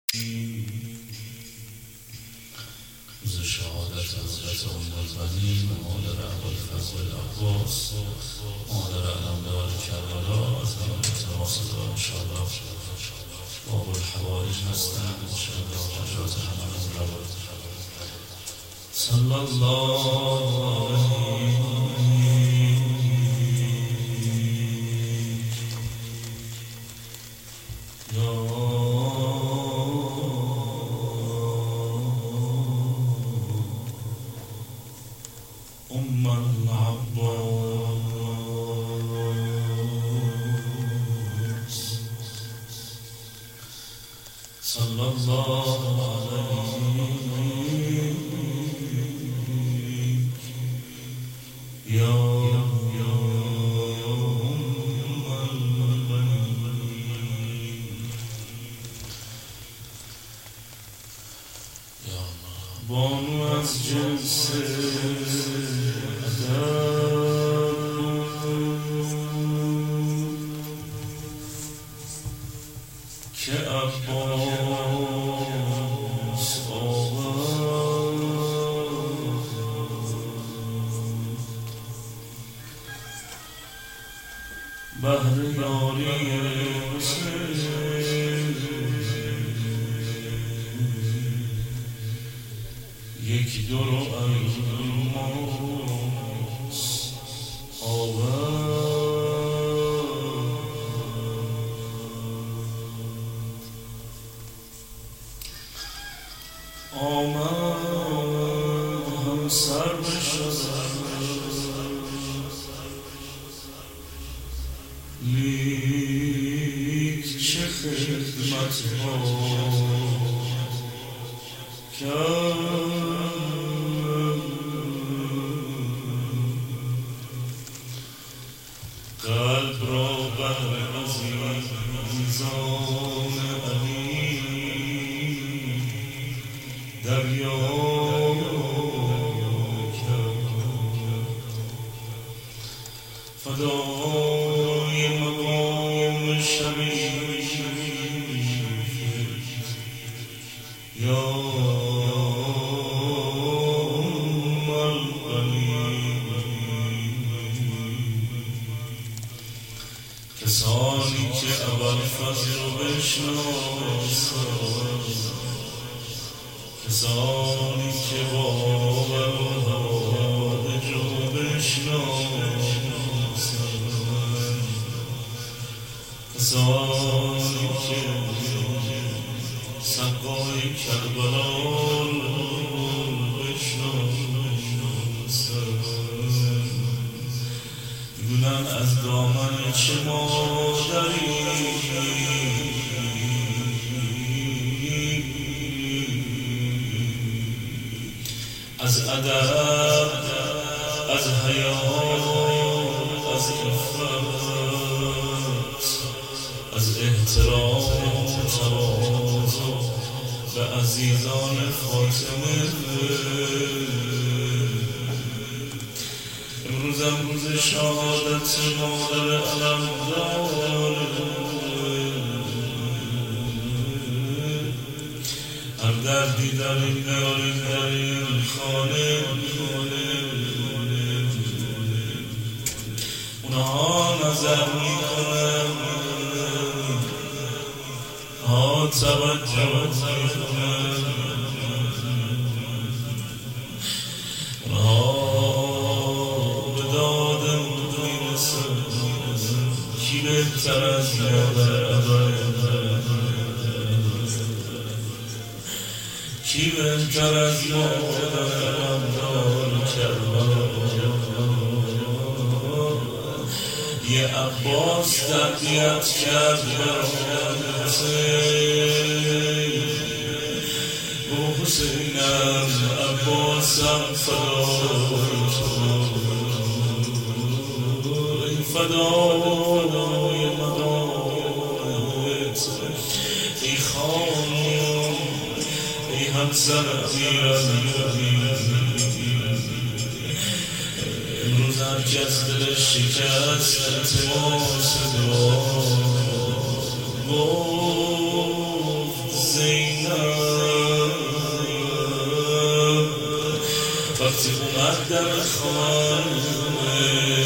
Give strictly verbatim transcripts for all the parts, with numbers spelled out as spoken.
روز شهادت حضرت ام البنین مادر ابوالفضل العباس مادر علمدار کربلا از حضرت واصله انشاءالله باب الحوائج هستند انشاءالله حاجات همه رود صلی الله علیه یا ام العباس صلی الله علیه یا بانو از جنس که عباس آورد بهر یاری یک دو رو الماس آورد آمد هم سر بشد لیک چه خدمت ها کرد قلب را بهر عزیزان علی دریا کرد فدای مقام شریف یا کسانی که ابوالفضل رو بشناسند کسانی که باور و حوادج رو بشناسند کسانی که سقای کربلا رو بشناسند میدونن از دامن چه مادری از ادب از حیا از عفت از احترام و تواضع به عزیزان فاطمه امروزم روز شهادت مادر علمدار هر دردی در این داری در این خانه اونها نظر میکنن ها توجه میکنن اونها کی بهتر از مادر کی بهتر از مادر علمدار کربلا یه عباس تربیت کرد و حسینم عباسم فدای فدای مدارت ای خانم ای همسر امیرالمومنین امروز هر کس دلش شکست التماس دعا گفت زین وقتی اومد در خانه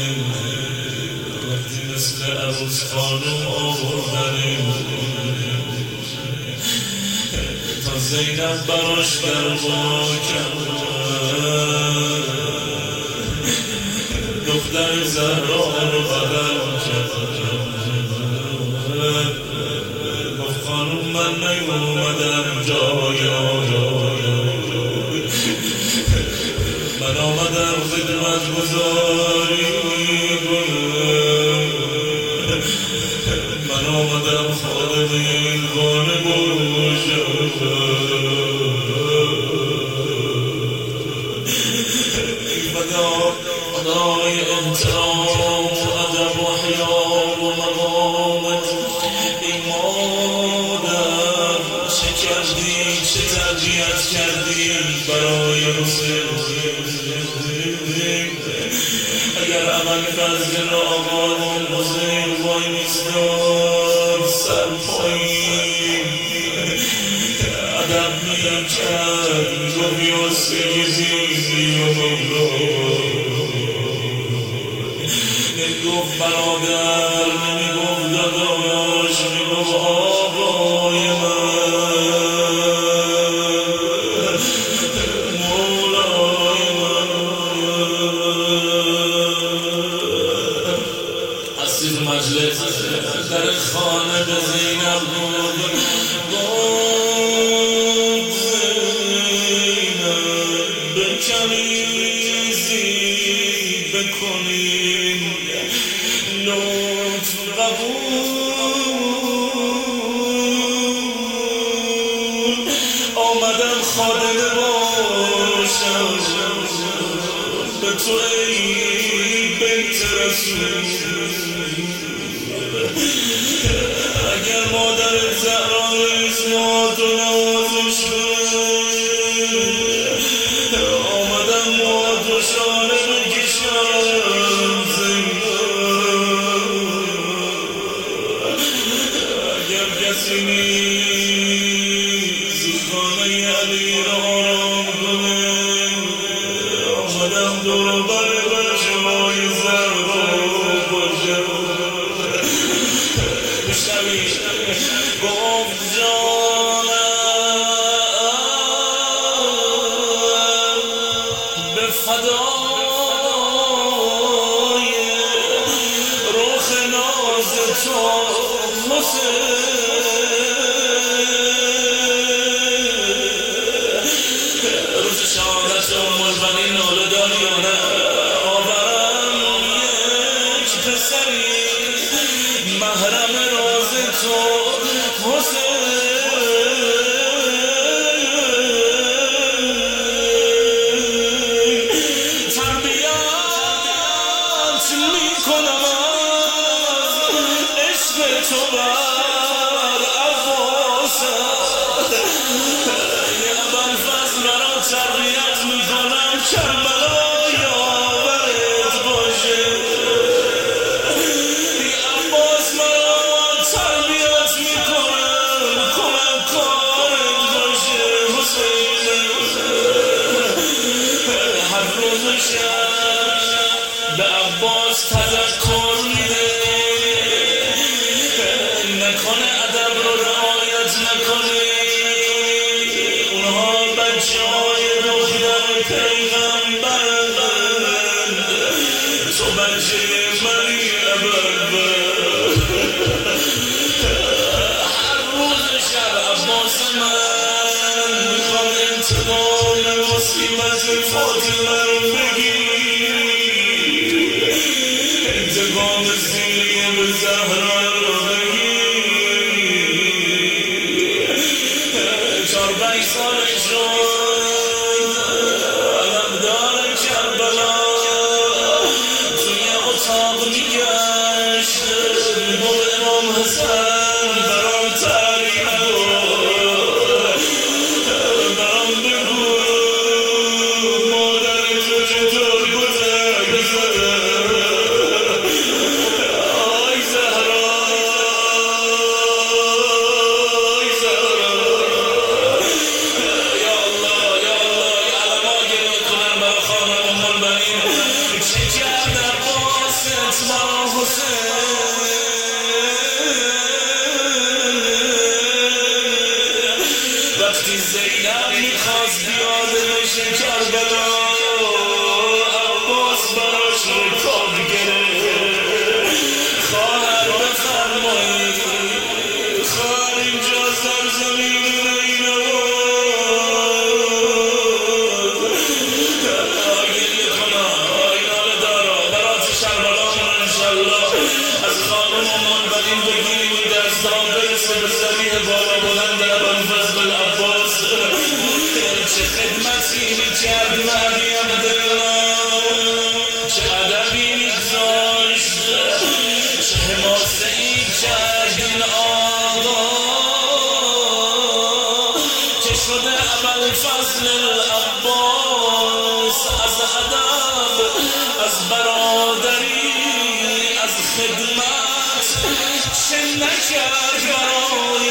وقتی مثل عروس خانم آوردنه تا زینب براش گرما کرد دختر زهرا رو بغل کرد گفت خانم من نیومدم جای من آمدم خدمت گذاری من آمدم خادم این خانه باشم خدای احترام و ادب و حیا و مقامت ای مادر چه کردی چه تربیت کردی برای حسین اگر عمل فضل آقای حسین وای نیستاد سر پایین ادب میکرد گفت یا سیدی و مولا نمیگفت برادر نمیگفت داداش میگفت آقای من مولای من اسیر مجلس در خانه به زینب بود گفت زینب بکنیزی بکنین لطف قبول آمدم خادم باشم به تو ای بیت رسول اگر مادر زهرا اسمات و نوازش آمدم مواد و شانه بکشم اگر کسی نیست خانه علی را آرام کنه آمدم دور بر بچه های زهرا باشم بشنوی گفت جانم به فدای رخ ناز تو روز شهادت ام البنین ناله داری یا نه آورم یک پسری محرم راز تو حسین تربیت میکنم عشق تو بر عباسم یه ابوالفضل را تربیت میکنم کربلا یاورت باشه یه عباس مرا تربیت میکنم کمک کارت باشه حسین هر روز و شب به عباس تذکر میده نکنه ادب رو رعایت نکنه اونها بچه های دختر پیغمبرند تو بچه منی ابوالفضل هر روز شب عباس من میخوام انتقام مصیبت فاطمه رو بگیری انتقام سیلی به زهرا رو چار پنج ساله شد علمدار کربلا توی اتاق میگشت با امام حسن برام تعریف برام بگو مادر تو چطور گذشت آی زهرا آی زهرا وقتی زینب میخواست بیادش کربلا عباس براش رکاب گرفت خواهر بفرمایی خواهر اینجا زمزمین نینا گریه کنم اینال دارا برات شربلا من انشالله از خانم منبرین بگیریم این دستان برسه به زمین بالا بلند ابوالفضل عباس چه خدمتی میکرد مهدی عبدالله چه ادبی میگذاشت چه حماسه‌ای کرد این آقا که شده ابوالفضل عباس از ادب از برادری از خدمت چه نکرد برای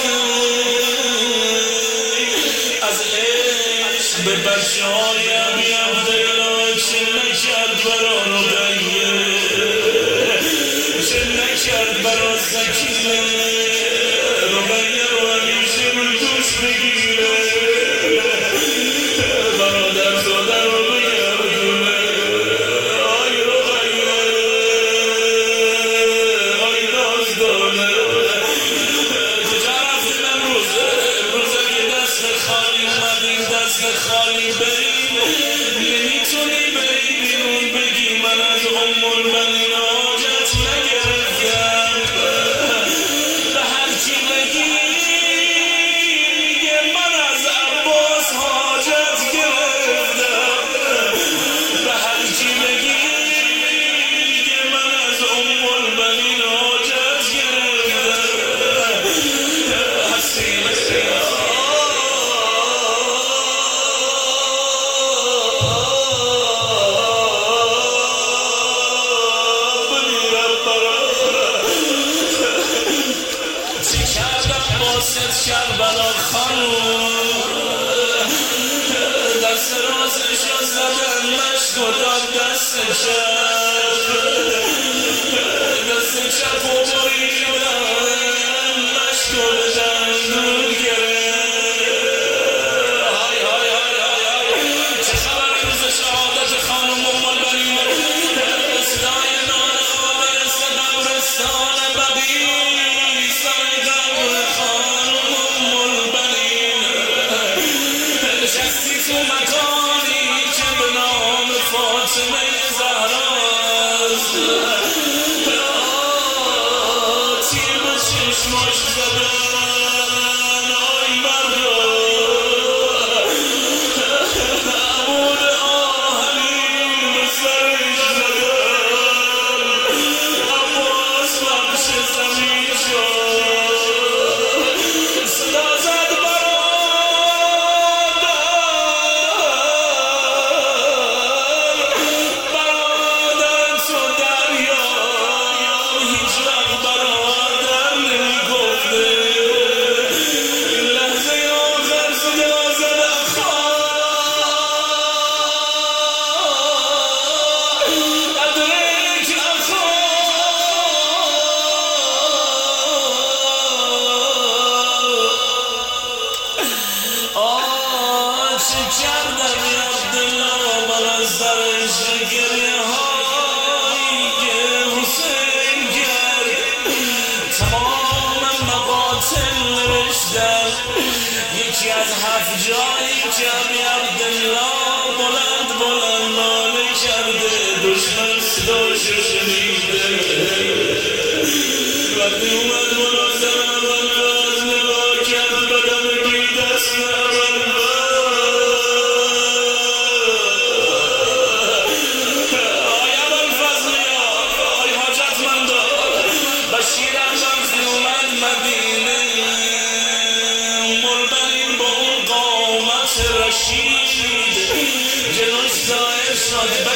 حسین از عشق به بچه های ابی عبدالله چه نکرد برا رقیه چه نکرد برا سکینه رقیه رو همیشه روی دوش بگیره برادر زاده رو بگردونه آی رقیه آی نازدانه کجا رفتیم امروز امروز اگه دست خالی اومدیم دست خالی بریم نمیتونی بری بیرون بگی من از ام المؤمنین حاجت نگرفتم به هر کی بگی میگه من از عباس حاجت گرفتم به هر کی بگی میگه من از ام المؤمنین حاجت گرفتم حسین کربلا خانوم دست رازش رو زدن مشت و داد دست چپ دست چپ و بریدن مشت و بدن دور گرفت های های های های چه خبر روز شهادت خانوم ام المؤمنین صدای ناله ها برسه قبرستان بقیع سر قبر خانوم ام المؤمنین نشستی تو مکانی که به نام فاطمه زهراست تیر به چشماش زدن آی مردا عمود آهنین به سرش زدن عباس بخش زمین شد صدا زد برادر تو دریا هیچ وقت برادر نمیگفته این لحظه آخر صدا زد اخا ادرک اخا آه چه کردم یا عبدالله من از درش گریه هایی که حسین کرد تمام مقاتل نوشتم یکی از هفت جایی که ابی عبدالله بلند بلند ناله کرده دشمن صداشو شنیده وقتی اومد مناظر ابوالفضل نگاه کرد بدم بی دست آی ابوالفضلیا آی حاجتمندا بشیر وقتی اومد مدینه ام المؤمنین با اون قامت رشید جلوش ظاهر شد